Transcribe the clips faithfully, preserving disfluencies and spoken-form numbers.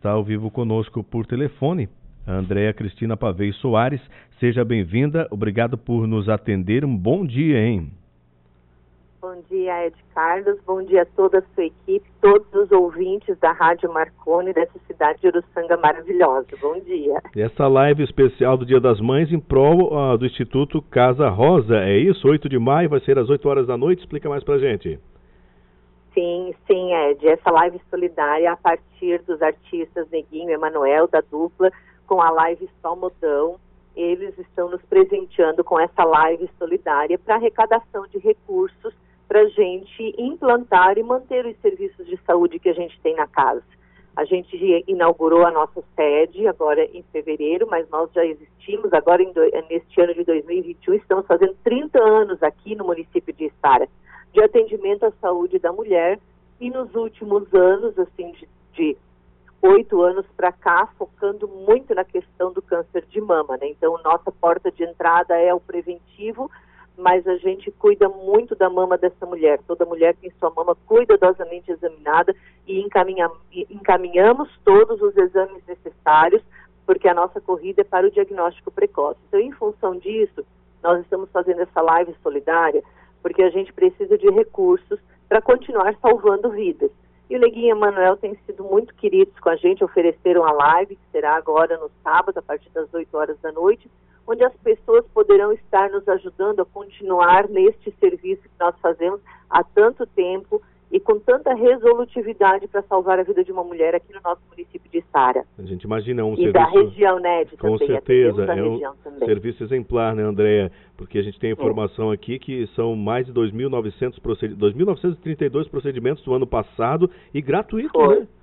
está ao vivo conosco por telefone, a Andréa Cristina Pavei Soares. Seja bem-vinda, obrigado por nos atender. Um bom dia, hein? Bom dia, Ed Carlos, bom dia a toda a sua equipe, todos os ouvintes da Rádio Marconi, dessa cidade de Uruçanga maravilhosa. Bom dia. Essa live especial do Dia das Mães em prol uh, do Instituto Casa Rosa, é isso? oito de maio, vai ser às oito horas da noite, explica mais pra gente. Sim, sim, Ed, essa live solidária a partir dos artistas Neguinho e Emanuel, da dupla, com a live Salmodão. Eles estão nos presenteando com essa live solidária para arrecadação de recursos para a gente implantar e manter os serviços de saúde que a gente tem na casa. A gente inaugurou a nossa sede agora em fevereiro, mas nós já existimos agora em do, neste ano de dois mil e vinte e um, estamos fazendo trinta anos aqui no município de Içara, de atendimento à saúde da mulher, e nos últimos anos, assim, de, de oito anos para cá, focando muito na questão do câncer de mama, né? Então, nossa porta de entrada é o preventivo, mas a gente cuida muito da mama dessa mulher. Toda mulher tem sua mama cuidadosamente examinada e encaminha, encaminhamos todos os exames necessários, porque a nossa corrida é para o diagnóstico precoce. Então, em função disso, nós estamos fazendo essa live solidária, porque a gente precisa de recursos para continuar salvando vidas. E o Neguinho e o Emanuel têm sido muito queridos com a gente, ofereceram a live, que será agora no sábado, a partir das oito horas da noite, onde as pessoas poderão estar nos ajudando a continuar neste serviço que nós fazemos há tanto tempo e com tanta resolutividade para salvar a vida de uma mulher aqui no nosso município de Içara. A gente imagina um e serviço... da região, né, de Com também, certeza, é um também. serviço exemplar, né, Andréa? Porque a gente tem informação é. aqui que são mais de dois mil e novecentos procedimentos, dois mil novecentos e trinta e dois procedimentos do ano passado e gratuito, foi. né?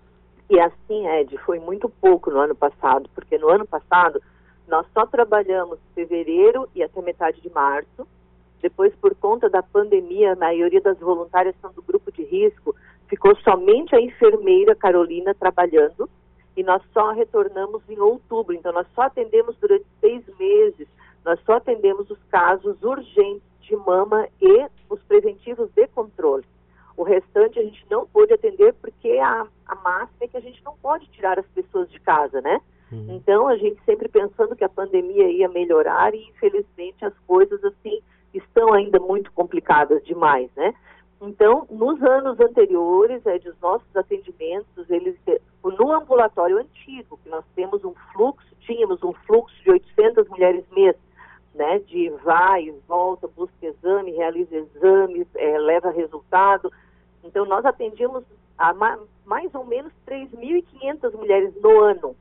E assim, Ed, foi muito pouco no ano passado, porque no ano passado nós só trabalhamos fevereiro e até metade de março. Depois, por conta da pandemia, a maioria das voluntárias são do grupo de risco, ficou somente a enfermeira Carolina trabalhando, e nós só retornamos em outubro. Então, nós só atendemos durante seis meses, nós só atendemos os casos urgentes de mama e os preventivos de controle. O restante a gente não pôde atender porque a, a máxima é que a gente não pode tirar as pessoas de casa, né? Uhum. Então, a gente sempre pensando que a pandemia ia melhorar e, infelizmente, as coisas, assim, estão ainda muito complicadas demais, né? Então, nos anos anteriores, é, dos nossos atendimentos, eles, no ambulatório antigo, que nós temos um fluxo, tínhamos um fluxo de oitocentas mulheres mês, né? De vai, volta, busca exame, realiza exames, é, leva resultado. Então, nós atendíamos a ma mais ou menos três mil e quinhentas mulheres no ano.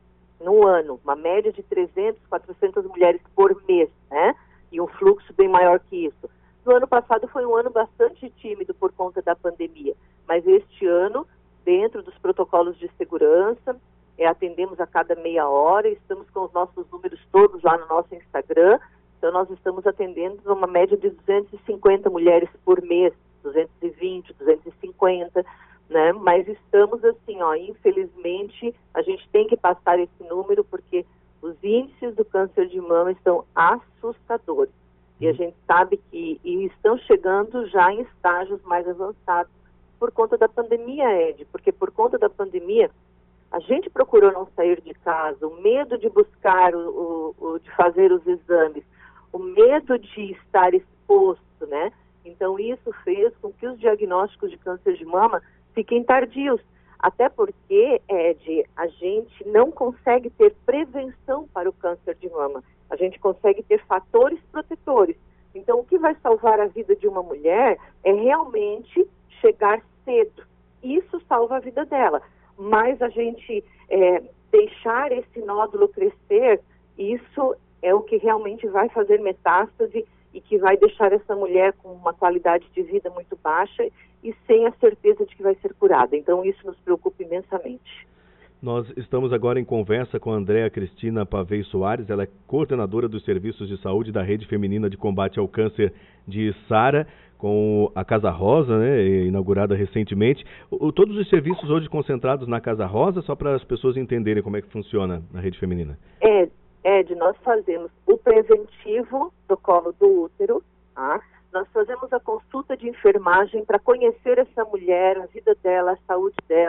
No ano, uma média de trezentas, quatrocentas mulheres por mês, né? E um fluxo bem maior que isso. No ano passado foi um ano bastante tímido por conta da pandemia, mas este ano, dentro dos protocolos de segurança, é, atendemos a cada meia hora, estamos com os nossos números todos lá no nosso Instagram, então nós estamos atendendo uma média de duzentas e cinquenta mulheres por mês, duzentas e vinte, duzentas e cinquenta, né? Mas estamos assim, ó, infelizmente, a gente tem que passar esse número porque os índices do câncer de mama estão assustadores. E a gente sabe que e estão chegando já em estágios mais avançados por conta da pandemia, Ed. Porque por conta da pandemia, a gente procurou não sair de casa, o medo de buscar, o, o, o de fazer os exames, o medo de estar exposto, né? Então isso fez com que os diagnósticos de câncer de mama fiquem tardios. Até porque, Ed, a gente não consegue ter prevenção para o câncer de mama. A gente consegue ter fatores protetores. Então, o que vai salvar a vida de uma mulher é realmente chegar cedo. Isso salva a vida dela. Mas a gente é, deixar esse nódulo crescer, isso é o que realmente vai fazer metástase e que vai deixar essa mulher com uma qualidade de vida muito baixa e sem a certeza de que vai ser curada. Então, isso nos preocupa imensamente. Nós estamos agora em conversa com a Andréa Cristina Pavei Soares, ela é coordenadora dos serviços de saúde da Rede Feminina de Combate ao Câncer de Içara, com a Casa Rosa, né, inaugurada recentemente. O, todos os serviços hoje concentrados na Casa Rosa, só para as pessoas entenderem como é que funciona na Rede Feminina. Ed, Ed, nós fazemos o preventivo do colo do útero, tá? Nós fazemos a consulta de enfermagem para conhecer essa mulher, a vida dela, a saúde dela,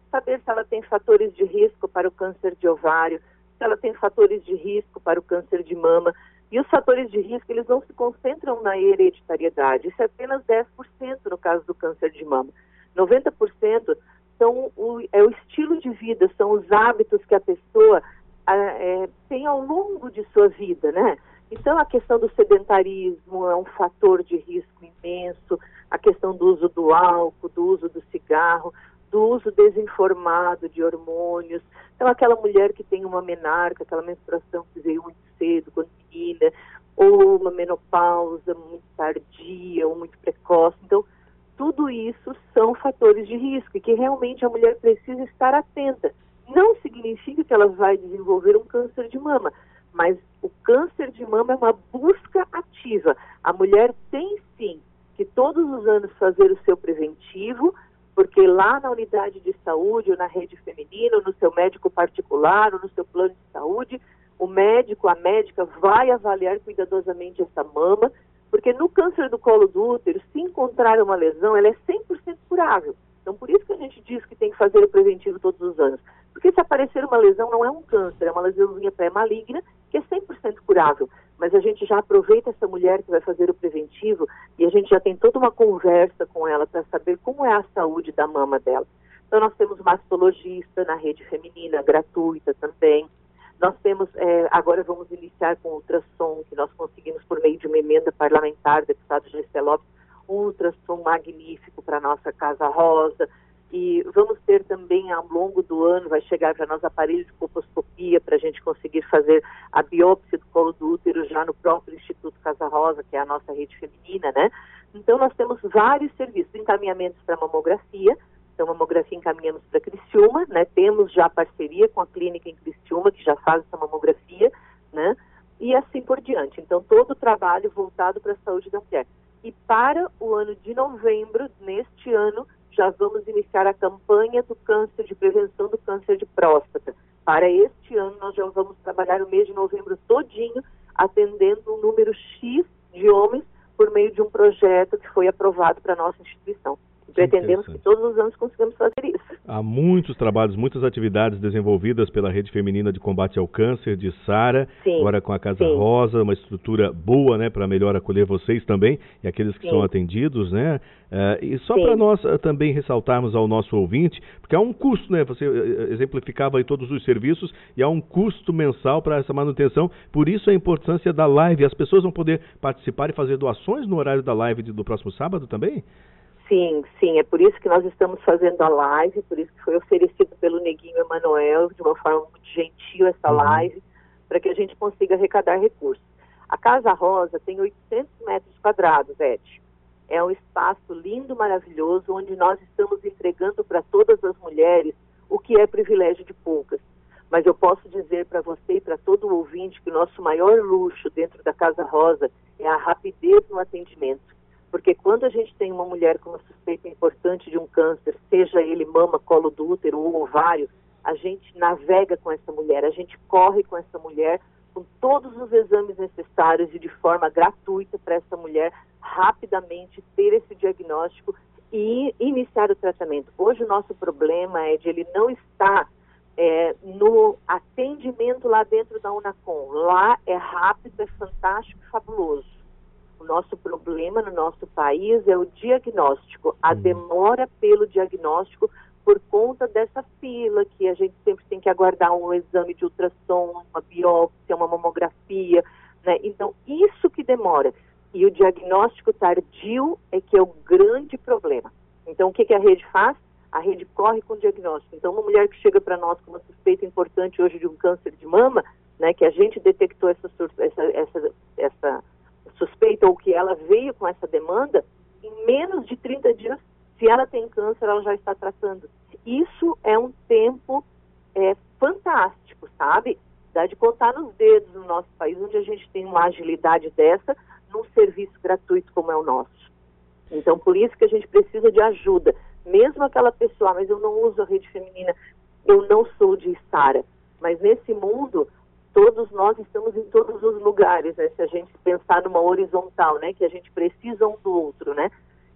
saber se ela tem fatores de risco para o câncer de ovário, se ela tem fatores de risco para o câncer de mama. E os fatores de risco, eles não se concentram na hereditariedade. Isso é apenas dez por cento no caso do câncer de mama. noventa por cento são o, é o estilo de vida, são os hábitos que a pessoa a, é, tem ao longo de sua vida, né? Então, a questão do sedentarismo é um fator de risco imenso, a questão do uso do álcool, do uso do cigarro, do uso desinformado de hormônios. Então, aquela mulher que tem uma menarca, aquela menstruação que veio muito cedo, quando menina, ou uma menopausa muito tardia ou muito precoce. Então, tudo isso são fatores de risco e que realmente a mulher precisa estar atenta. Não significa que ela vai desenvolver um câncer de mama, mas o câncer de mama é uma busca ativa. A mulher tem sim que todos os anos fazer o seu preventivo, porque lá na unidade de saúde, ou na rede feminina, ou no seu médico particular, ou no seu plano de saúde, o médico, a médica vai avaliar cuidadosamente essa mama, porque no câncer do colo do útero, se encontrar uma lesão, ela é cem por cento curável. Então, por isso que a gente diz que tem que fazer o preventivo todos os anos. Porque se aparecer uma lesão, não é um câncer, é uma lesãozinha pré-maligna, que é cem por cento curável. Mas a gente já aproveita essa mulher que vai fazer o preventivo e a gente já tem toda uma conversa com ela para saber como é a saúde da mama dela. Então, nós temos mastologista na rede feminina, gratuita também. Nós temos, é, agora vamos iniciar com ultrassom, que nós conseguimos por meio de uma emenda parlamentar, deputado Gessé Lopes, um ultrassom magnífico para a nossa Casa Rosa. E vamos ter também, ao longo do ano, vai chegar para nós aparelho de colposcopia para a gente conseguir fazer a biópsia do colo do útero já no próprio Instituto Casa Rosa, que é a nossa rede feminina, né? Então, nós temos vários serviços, encaminhamentos para mamografia. Então, mamografia encaminhamos para Criciúma, né? Temos já parceria com a clínica em Criciúma, que já faz essa mamografia, né? E assim por diante. Então, todo o trabalho voltado para a saúde da mulher. E para o ano de novembro, neste ano, já vamos iniciar a campanha do câncer, de prevenção do câncer de próstata. Para este ano, nós já vamos trabalhar o mês de novembro todinho, atendendo um número X de homens por meio de um projeto que foi aprovado para a nossa instituição. Pretendemos que todos os anos consigamos fazer isso. Há muitos trabalhos, muitas atividades desenvolvidas pela Rede Feminina de Combate ao Câncer de Sara, agora com a Casa sim. Rosa, uma estrutura boa, né, para melhor acolher vocês também e aqueles que sim. são atendidos, né? Uh, e só para nós uh, também ressaltarmos ao nosso ouvinte, porque há um custo, né? Você uh, exemplificava aí todos os serviços e há um custo mensal para essa manutenção, por isso a importância da live. As pessoas vão poder participar e fazer doações no horário da live de, do próximo sábado também? Sim, sim, é por isso que nós estamos fazendo a live, por isso que foi oferecido pelo Neguinho Emanuel, de uma forma muito gentil, essa uhum. live, para que a gente consiga arrecadar recursos. A Casa Rosa tem oitocentos metros quadrados, Ed. É um espaço lindo, maravilhoso, onde nós estamos entregando para todas as mulheres o que é privilégio de poucas. Mas eu posso dizer para você e para todo o ouvinte que o nosso maior luxo dentro da Casa Rosa é a rapidez no atendimento. Porque quando a gente tem uma mulher com uma suspeita importante de um câncer, seja ele mama, colo do útero ou ovário, a gente navega com essa mulher, a gente corre com essa mulher, com todos os exames necessários e de forma gratuita para essa mulher rapidamente ter esse diagnóstico e iniciar o tratamento. Hoje o nosso problema é de ele não estar é, no atendimento lá dentro da Unacom. Lá é rápido, é fantástico e fabuloso. O nosso problema no nosso país é o diagnóstico, a demora pelo diagnóstico por conta dessa fila que a gente sempre tem que aguardar um exame de ultrassom, uma biópsia, uma mamografia, né? Então, isso que demora. E o diagnóstico tardio é que é o grande problema. Então, o que, que a rede faz? A rede corre com o diagnóstico. Então, uma mulher que chega para nós com uma suspeita importante hoje de um câncer de mama, né, que a gente detectou essa, essa, essa, essa suspeita ou que ela veio com essa demanda, em menos de trinta dias, se ela tem câncer, ela já está tratando. Isso é um tempo é, fantástico, sabe? Dá de contar nos dedos no nosso país, onde a gente tem uma agilidade dessa, num serviço gratuito como é o nosso. Então, por isso que a gente precisa de ajuda. Mesmo aquela pessoa, mas eu não uso a rede feminina, eu não sou de Sara. Mas nesse mundo, todos nós estamos em todos os lugares, né? Se a gente pensar numa horizontal, né? Que a gente precisa um do outro, né?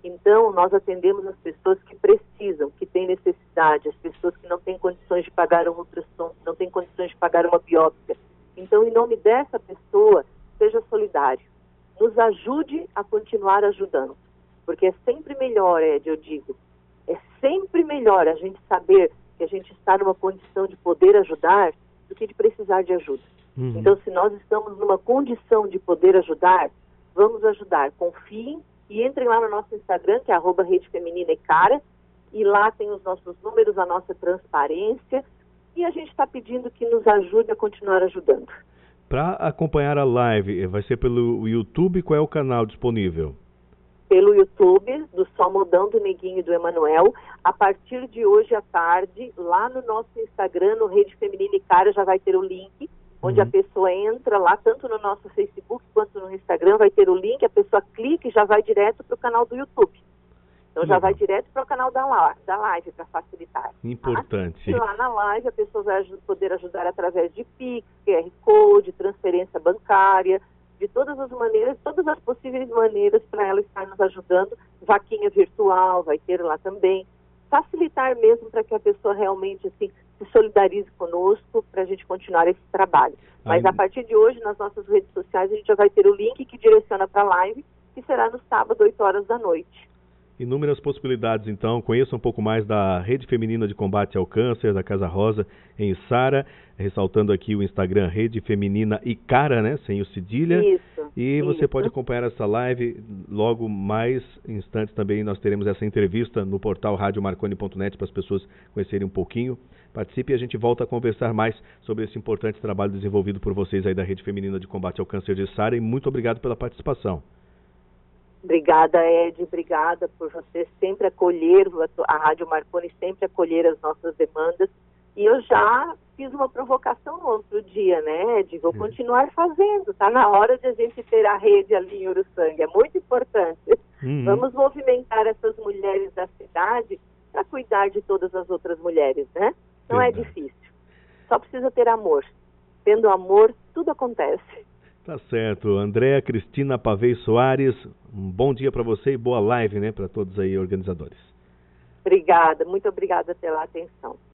Então, nós atendemos as pessoas que precisam, que têm necessidade, as pessoas que não têm condições de pagar um ultrassom, não têm condições de pagar uma biópsia. Então, em nome dessa pessoa, seja solidário. Nos ajude a continuar ajudando. Porque é sempre melhor, Ed, eu digo, é sempre melhor a gente saber que a gente está numa condição de poder ajudar do que de precisar de ajuda. Uhum. Então, se nós estamos numa condição de poder ajudar, vamos ajudar. Confiem e entrem lá no nosso Instagram, que é arroba Rede Feminina e Cara, e lá tem os nossos números, a nossa transparência, e a gente está pedindo que nos ajude a continuar ajudando. Para acompanhar a live, vai ser pelo YouTube? Qual é o canal disponível? Pelo YouTube, do Só Modão, do Neguinho e do Emanuel. A partir de hoje à tarde, lá no nosso Instagram, no Rede Feminina e Cara, já vai ter o link, onde uhum. a pessoa entra lá, tanto no nosso Facebook quanto no Instagram, vai ter o link, a pessoa clica e já vai direto para o canal do YouTube. Então, já uhum. vai direto para o canal da, la da live, para facilitar. Importante. Tá? E lá na live, a pessoa vai aj poder ajudar através de Pix, Q R Code, transferência bancária, de todas as maneiras, todas as possíveis maneiras para ela estar nos ajudando. Vaquinha virtual, vai ter lá também. Facilitar mesmo para que a pessoa realmente assim, se solidarize conosco para a gente continuar esse trabalho. Mas Ai... a partir de hoje, nas nossas redes sociais, a gente já vai ter o link que direciona para a live, que será no sábado, oito horas da noite. Inúmeras possibilidades, então. Conheça um pouco mais da Rede Feminina de Combate ao Câncer, da Casa Rosa, em Sara. Ressaltando aqui o Instagram Rede Feminina e Cara, né? Sem o cedilha. Isso. E isso. você pode acompanhar essa live. Logo mais instantes também nós teremos essa entrevista no portal rádio marconi ponto net para as pessoas conhecerem um pouquinho. Participe e a gente volta a conversar mais sobre esse importante trabalho desenvolvido por vocês aí da Rede Feminina de Combate ao Câncer de Sara. E muito obrigado pela participação. Obrigada, Ed, obrigada por você sempre acolher, a Rádio Marconi sempre acolher as nossas demandas. E eu já fiz uma provocação no outro dia, né, Ed? Vou continuar fazendo, tá na hora de a gente ter a rede ali em Uruçanga, é muito importante. Uhum. Vamos movimentar essas mulheres da cidade para cuidar de todas as outras mulheres, né? Não Verdade. É difícil, só precisa ter amor. Tendo amor, tudo acontece. Tá certo. Andréa Cristina Pavei Soares, um bom dia para você e boa live, né, para todos aí organizadores. Obrigada, muito obrigada pela atenção.